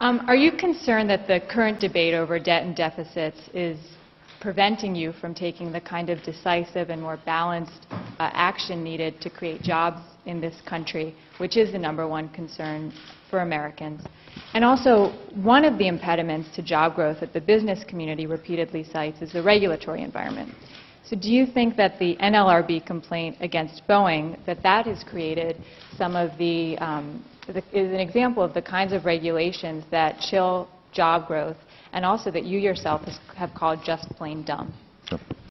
Are you concerned that the current debate over debt and deficits is preventing you from taking the kind of decisive and more balanced action needed to create jobs in this country, which is the #1 concern for Americans? And also, one of the impediments to job growth that the business community repeatedly cites is the regulatory environment. So do you think that the NLRB complaint against Boeing, that has created some of is an example of the kinds of regulations that chill job growth, and also that you yourself have called just plain dumb? Sure.